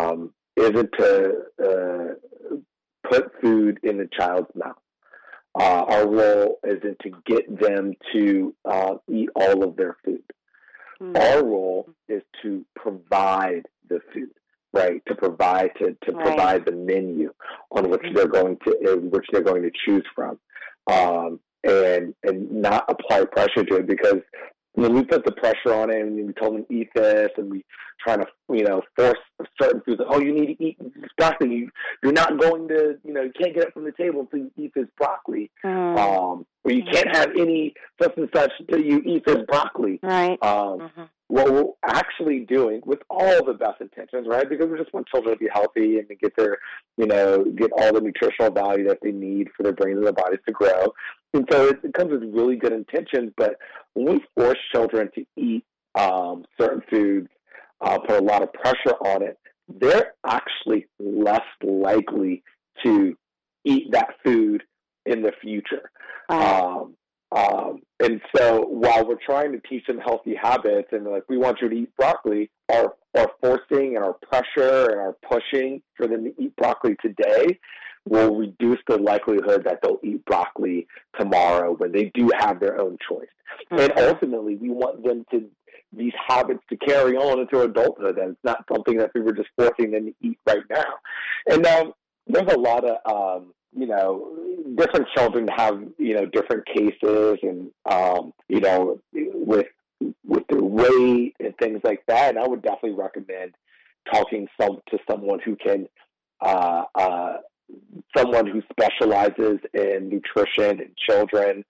put food in the child's mouth. Our role isn't to get them to eat all of their food. Mm-hmm. Our role is to provide the food, right? To provide provide the menu on which they're going to choose from, and not apply pressure to it, because when we put the pressure on it and we told them eat this, and we trying to force certain foods. Oh, you need to eat broccoli. You're not going to you can't get up from the table until you eat this broccoli. Or you can't have any such and such until you eat this broccoli. Right. What we're actually doing, with all the best intentions, right? Because we just want children to be healthy and to get their get all the nutritional value that they need for their brains and their bodies to grow. And so it comes with really good intentions, but when we force children to eat certain foods, put a lot of pressure on it, they're actually less likely to eat that food in the future. And so while we're trying to teach them healthy habits and we want you to eat broccoli, our forcing and our pressure and our pushing for them to eat broccoli today will reduce the likelihood that they'll eat broccoli tomorrow when they do have their own choice. And ultimately, we want them to these habits to carry on into adulthood, and it's not something that we were just forcing them to eat right now. And there's a lot of different children have different cases, and with their weight and things like that. And I would definitely recommend talking to someone who can someone who specializes in nutrition in children.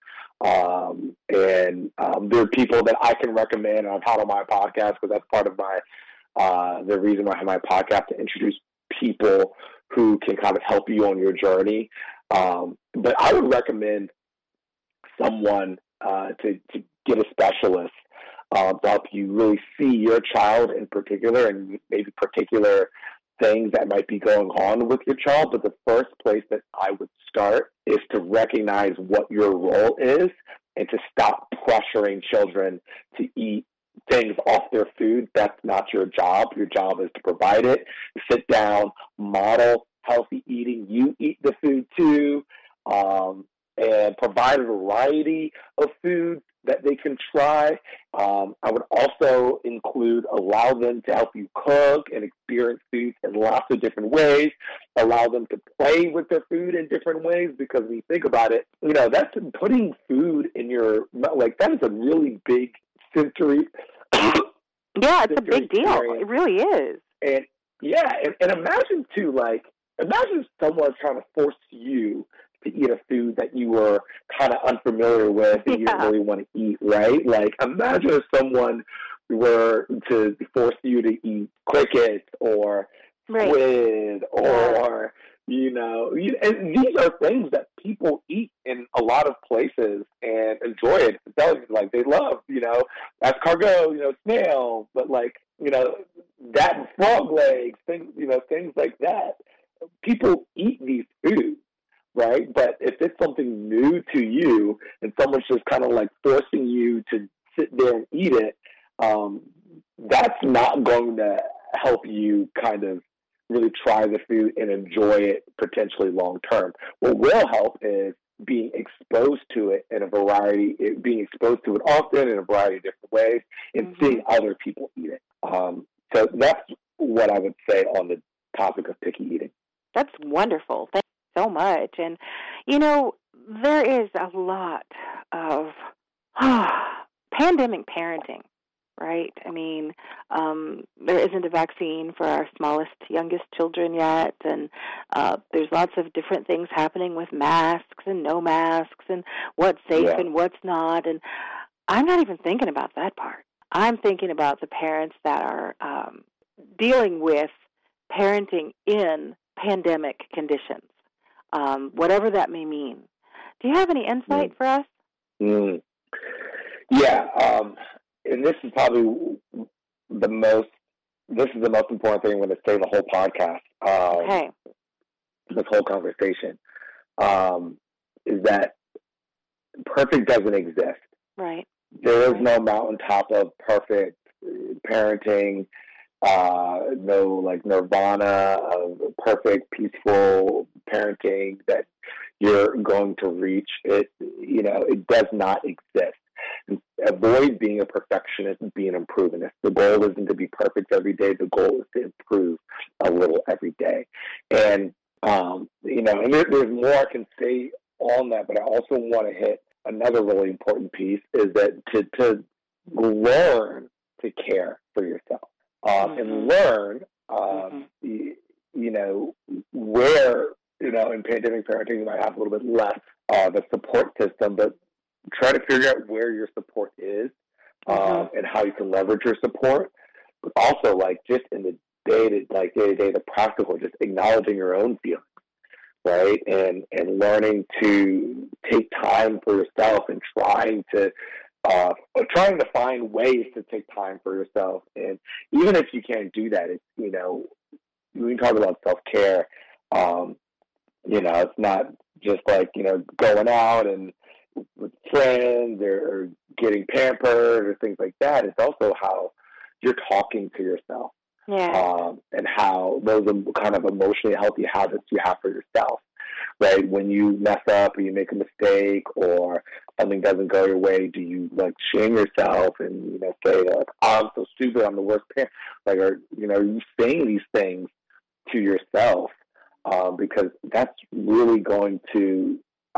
There are people that I can recommend, and I've had on my podcast, because that's part of my the reason why I have my podcast, to introduce people who can kind of help you on your journey. But I would recommend someone to get a specialist to help you really see your child in particular, and maybe particular things that might be going on with your child. But the first place that I would start is to recognize what your role is, and to stop pressuring children to eat things off their food. That's not your job. Your job is to provide it. Sit down, model healthy eating. You eat the food too, and provide a variety of foods that they can try. I would also allow them to help you cook and experience food in lots of different ways. Allow them to play with their food in different ways, because when you think about it, that's putting food in your mouth. That is a really big sensory. Yeah, it's a big deal. Experience. It really is. And imagine too, imagine someone trying to force you to eat a food that you were kind of unfamiliar with and you didn't really want to eat, right? Imagine if someone were to force you to eat crickets or squid or, and these are things that people eat in a lot of places and enjoy it. Like they love, escargot, snail, but that frog legs, things like that. People eat these foods, right? But if it's something new to you and someone's just kind of like forcing you to sit there and eat it, that's not going to help you kind of really try the food and enjoy it potentially long term. What will help is being exposed to it in a variety, being exposed to it often in a variety of different ways, and seeing other people eat it. So that's what I would say on the topic of picky eating. That's wonderful. Thank you so much. And, there is a lot of pandemic parenting, right? I mean, there isn't a vaccine for our smallest, youngest children yet, and there's lots of different things happening with masks and no masks and what's safe and what's not. And I'm not even thinking about that part. I'm thinking about the parents that are dealing with parenting in pandemic conditions, whatever that may mean. Do you have any insight for us? Yeah, and this is probably the most important thing I'm going to say the whole podcast, this whole conversation, is that perfect doesn't exist. Right. There is no mountaintop of perfect parenting, no nirvana of perfect, peaceful parenting that you're going to reach. It does not exist. Avoid being a perfectionist and being an improvementist. The goal isn't to be perfect every day. The goal is to improve a little every day. And, and there's more I can say on that, but I also want to hit another really important piece is that to learn to care for yourself and learn, where, in pandemic parenting, you might have a little bit less of a support system, but try to figure out where your support is and how you can leverage your support. But also, just in the day-to-day, the practical, just acknowledging your own feelings, right? And learning to take time for yourself and trying to find ways to take time for yourself. And even if you can't do that, it's, when you talk about self-care, it's not just going out and with friends or getting pampered or things like that. It's also how you're talking to yourself. And how those are kind of emotionally healthy habits you have for yourself, right? When you mess up or you make a mistake or something doesn't go your way, do you shame yourself and say oh, I'm so stupid, I'm the worst parent? Are you saying these things to yourself because that's really going to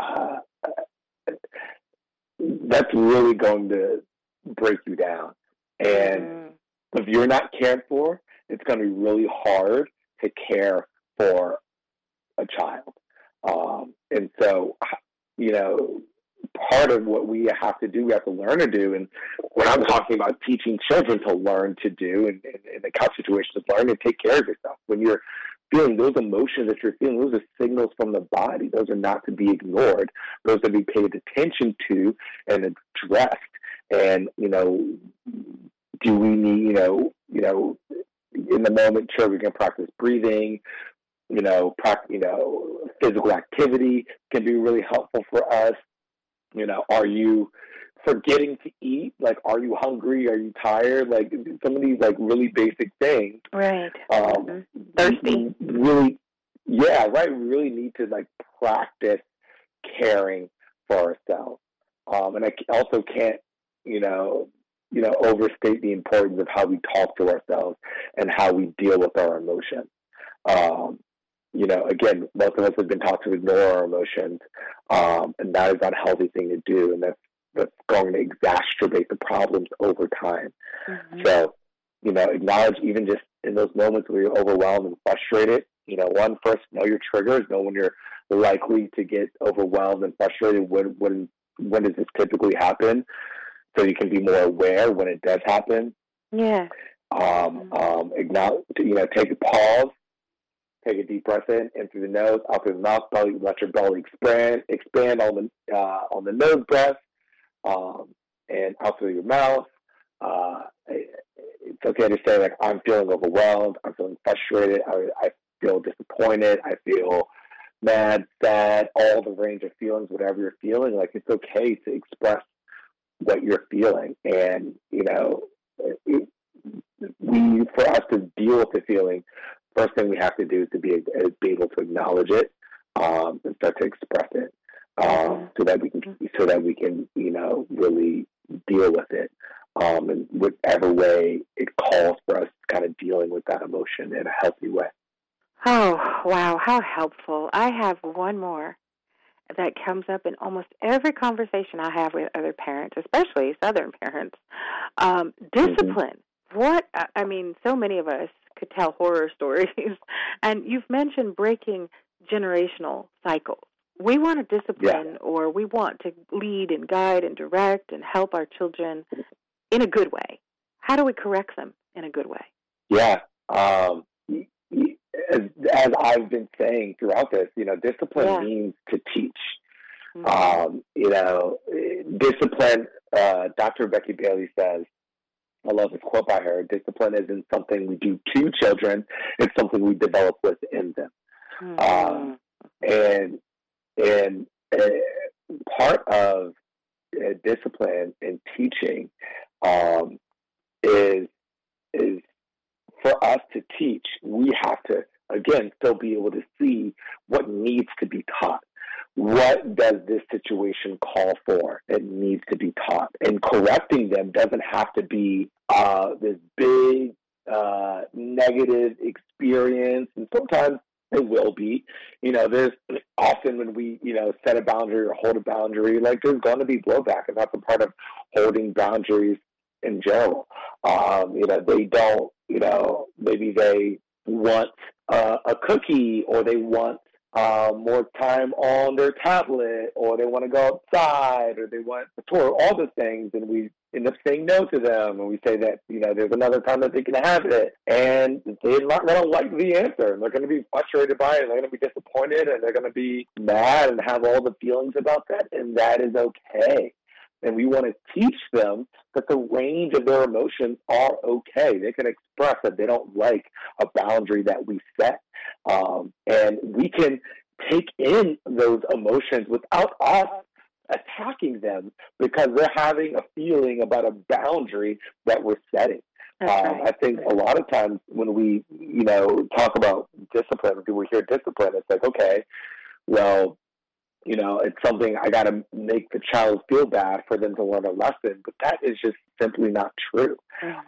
break you down. And if you're not cared for, it's going to be really hard to care for a child. And so, part of what we have to do, we have to learn to do, and when I'm talking about teaching children to learn to do, and in the couch situation, is learn to take care of yourself. When you're feeling those emotions that you're feeling, those are signals from the body. Those are not to be ignored. Those are to be paid attention to and addressed. And, do we need, in the moment, sure, we can practice breathing, physical activity can be really helpful for us. Are you forgetting to eat? Are you hungry? Are you tired? Some of these, really basic things. Right. Thirsty. Really, yeah, right. We really need to, practice caring for ourselves. And I also can't, overstate the importance of how we talk to ourselves and how we deal with our emotions. Again, most of us have been taught to ignore our emotions, and that is not a healthy thing to do, and that's going to exacerbate the problems over time. So, acknowledge even just in those moments where you're overwhelmed and frustrated, first, know your triggers, know when you're likely to get overwhelmed and frustrated, when does this typically happen, so you can be more aware when it does happen. Yeah. Acknowledge, take a pause, Take a deep breath in through the nose, out through the mouth. Belly, let your belly expand on the nose breath, and out through your mouth. It's okay to say, like, I'm feeling overwhelmed. I'm feeling frustrated. I feel disappointed. I feel mad, sad, all the range of feelings, whatever you're feeling. Like, it's okay to express what you're feeling. And, for us to deal with the feeling, first thing we have to do is to be able to acknowledge it, and start to express it, so that we can really deal with it, in whatever way it calls for us, kind of dealing with that emotion in a healthy way. Oh, wow, how helpful. I have one more that comes up in almost every conversation I have with other parents, especially Southern parents. Discipline. So many of us could tell horror stories, and you've mentioned breaking generational cycles. We want to discipline, or we want to lead and guide and direct and help our children in a good way. How do we correct them in a good way? Yeah. As I've been saying throughout this, discipline means to teach. Discipline, Dr. Becky Bailey says, I love this quote by her, discipline isn't something we do to children, it's something we develop within them. And part of discipline and teaching is for us to teach, we have to, again, still be able to see what needs to be taught. What does this situation call for? It needs to be taught. And correcting them doesn't have to be this big negative experience. And sometimes it will be. There's often when we, set a boundary or hold a boundary, like there's going to be blowback. And that's a part of holding boundaries in general. They don't, maybe they want a cookie, or they want more time on their tablet, or they want to go outside, or they want a tour, all the things, and we end up saying no to them, and we say that, there's another time that they can have it, and they're not going to like the answer, and they're going to be frustrated by it, and they're going to be disappointed, and they're going to be mad and have all the feelings about that, and that is okay. And we want to teach them that the range of their emotions are okay. They can express that they don't like a boundary that we set. And we can take in those emotions without us attacking them, because they're having a feeling about a boundary that we're setting. Right. I think a lot of times when we, talk about discipline, when we hear discipline, it's like, okay, well, it's something I got to make the child feel bad for them to learn a lesson, but that is just simply not true.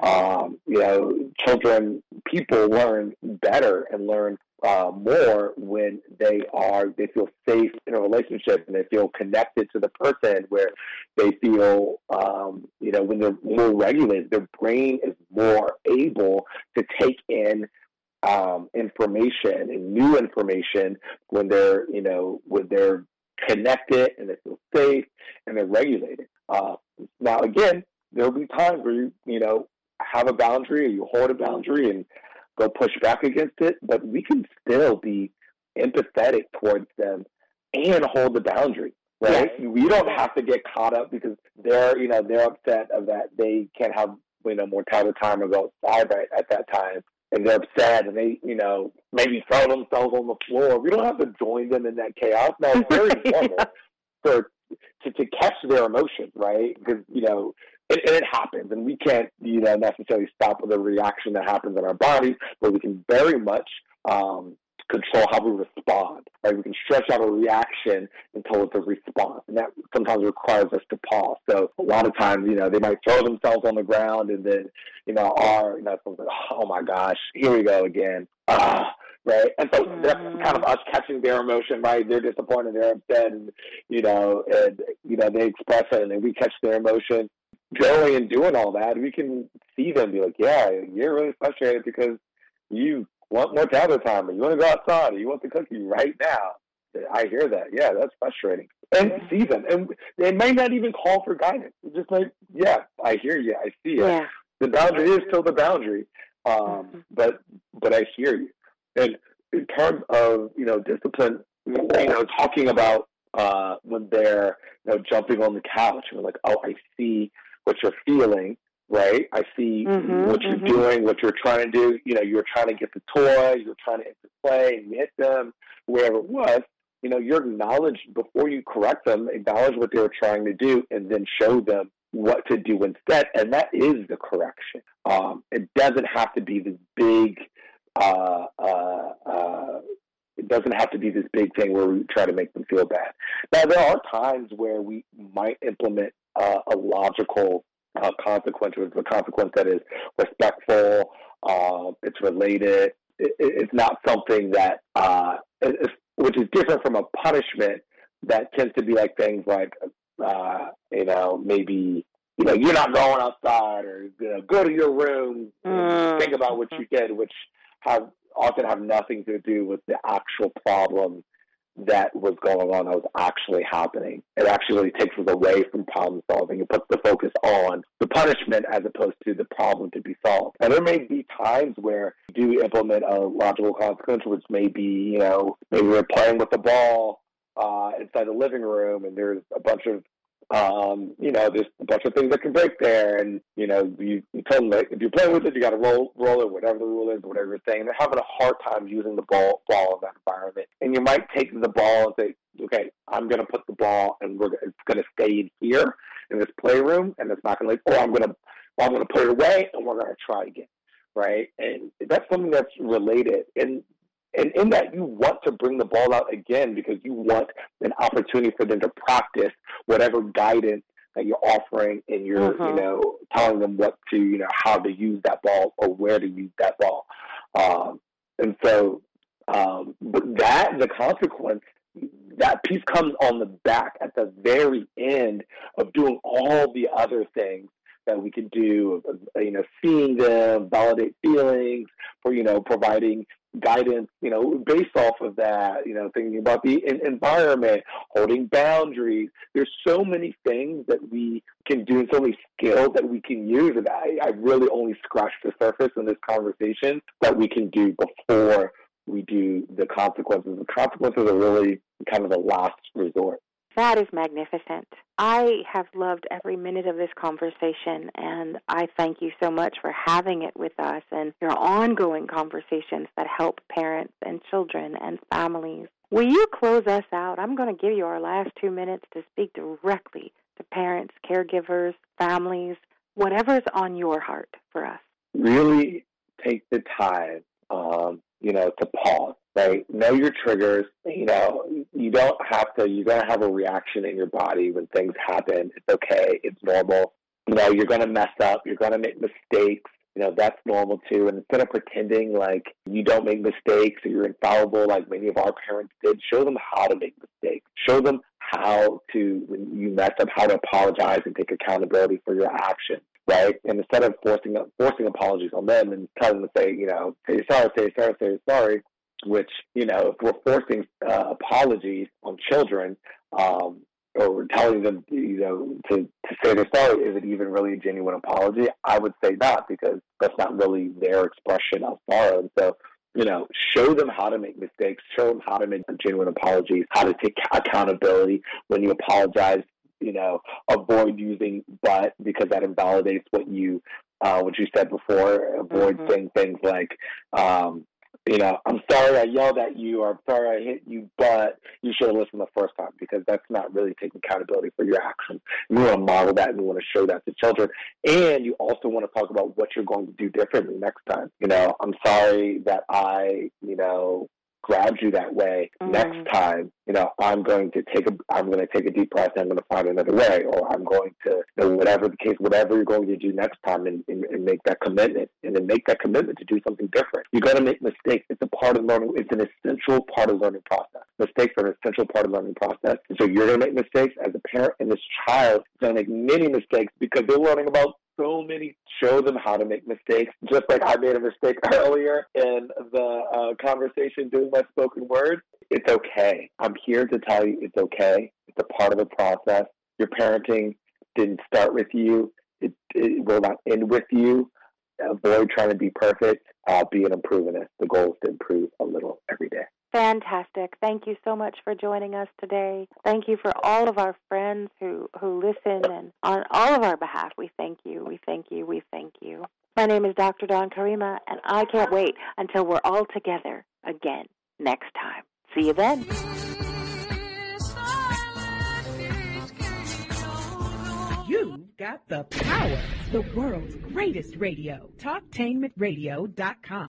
People learn better and learn more when they feel safe in a relationship, and they feel connected to the person, where they feel, when they're more regulated, their brain is more able to take in information and new information when they're connected and they feel safe and they're regulated. Now, again, there'll be times where you have a boundary, or you hold a boundary and go push back against it, but we can still be empathetic towards them and hold the boundary, right? Yes. We don't have to get caught up because they're upset of that they can't have, more time or go outside right at that time. And they're upset, and they, maybe throw themselves on the floor. We don't have to join them in that chaos. Now, it's very normal to catch their emotions, right? Because, it happens, and we can't, necessarily stop the reaction that happens in our bodies, but we can very much control how we respond, right? We can stretch out a reaction until it's a response, and that sometimes requires us to pause. So a lot of times, they might throw themselves on the ground, and then, oh my gosh, here we go again, right? And so that's kind of us catching their emotion, right? They're disappointed, they're upset, and, they express it, and then we catch their emotion. Going and doing all that, we can see them be like, yeah, you're really frustrated because you want more tablet time, or you want to go outside, or you want the cookie right now. I hear that. Yeah, that's frustrating. And see them. And they may not even call for guidance. It's just like, yeah, I hear you. I see it. Yeah. The boundary is still the boundary. But I hear you. And in terms of, discipline, talking about when they're, jumping on the couch and like, oh, I see what you're feeling, right? I see what you're doing, what you're trying to do. You're trying to get the toy, you're trying to play, and you hit them, wherever it was. You're acknowledged before you correct them, acknowledge what they were trying to do, and then show them what to do instead. And that is the correction. It doesn't have to be this big, it doesn't have to be this big thing where we try to make them feel bad. Now, there are times where we might implement a logical consequence, with a consequence that is respectful, it's related. It's not something that, which is different from a punishment that tends to be like things like, maybe, you're not going outside, or go to your room and think about what you did, which often have nothing to do with the actual problem that was going on, that was actually happening. It actually really takes us away from problem solving. It puts the focus on the punishment as opposed to the problem to be solved. And there may be times where you do implement a logical consequence, which may be, maybe we're playing with the ball inside the living room, and there's a bunch of there's a bunch of things that can break there, and you tell them, like, if you play with it, you got to roll it, whatever the rule is, whatever you're saying. They're having a hard time using the ball in that environment, and you might take the ball and say, okay, I'm going to put the ball, and it's going to stay in here in this playroom, and it's not going to I'm going to put it away, and we're going to try again, right? And that's something that's related, and in that, you want to bring the ball out again because you want an opportunity for them to practice whatever guidance that you're offering, and you're, telling them what to, how to use that ball or where to use that ball. And so, but the consequence, that piece comes on the back at the very end of doing all the other things that we can do, seeing them, validate feelings, for, providing guidance, based off of that, thinking about the environment, holding boundaries. There's so many things that we can do, so many skills that we can use. And I really only scratched the surface in this conversation that we can do before we do the consequences. The consequences are really kind of the last resort. That is magnificent. I have loved every minute of this conversation, and I thank you so much for having it with us and your ongoing conversations that help parents and children and families. Will you close us out? I'm going to give you our last 2 minutes to speak directly to parents, caregivers, families, whatever's on your heart for us. Really take the time, to pause. Right? Know your triggers. You're going to have a reaction in your body when things happen. It's okay. It's normal. You're going to mess up. You're going to make mistakes. That's normal too. And instead of pretending like you don't make mistakes or you're infallible like many of our parents did, show them how to make mistakes. Show them how to, when you mess up, how to apologize and take accountability for your actions. Right? And instead of forcing apologies on them and telling them to say, say sorry, which, if we're forcing apologies on children, or telling them, to say they're sorry, is it even really a genuine apology? I would say not, because that's not really their expression of sorrow. And so, show them how to make mistakes, show them how to make genuine apologies, how to take accountability when you apologize. Avoid using "but" because that invalidates what you said before. Avoid saying things like, I'm sorry I yelled at you, or I'm sorry I hit you, but you should have listened the first time, because that's not really taking accountability for your actions. You want to model that, and you want to show that to children. And you also want to talk about what you're going to do differently next time. I'm sorry that I, grabbed you that way. Next time, I'm going to take a deep breath, and I'm going to find another way, or I'm going to, whatever the case, whatever you're going to do next time, and make that commitment, and then make that commitment to do something different. You're going to make mistakes. It's a part of learning. It's an essential part of learning process. Mistakes are an essential part of learning process. And so you're going to make mistakes as a parent, and this child is going to make many mistakes because they're learning about so many. Show them how to make mistakes, just like I made a mistake earlier in the conversation doing my spoken word. It's okay. I'm here to tell you it's okay. It's a part of the process. Your parenting didn't start with you. It will not end with you. avoid trying to be perfect, be an improvementist. The goal is to improve a little every day. Fantastic. Thank you so much for joining us today. Thank you for all of our friends who listen, and on all of our behalf, we thank you. We thank you. We thank you. My name is Dr. Dawn Karima, and I can't wait until we're all together again next time. See you then. You've got the power, the world's greatest radio, TalkTainmentRadio.com.